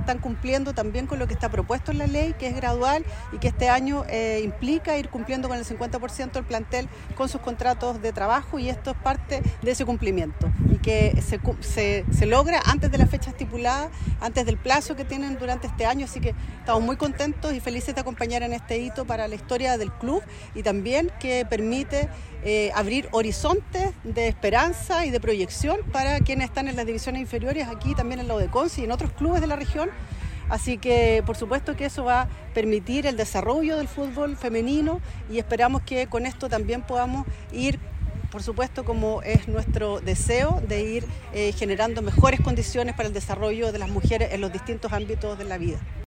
están cumpliendo también con lo que está propuesto en la ley, que es gradual y que este año implica ir cumpliendo con el 50% del plantel con sus contratos de trabajo, y esto es parte de ese cumplimiento y que se logra antes de la fecha estipulada, antes del plazo que tienen durante este año, así que estamos muy contentos y felices de acompañar en este hito para la historia del club y también que permite abrir horizontes de esperanza y de proyección para quienes están en las divisiones inferiores, aquí también en la Conce y en otros clubes de la región. Así que por supuesto que eso va a permitir el desarrollo del fútbol femenino y esperamos que con esto también podamos ir, por supuesto, como es nuestro deseo, de ir generando mejores condiciones para el desarrollo de las mujeres en los distintos ámbitos de la vida.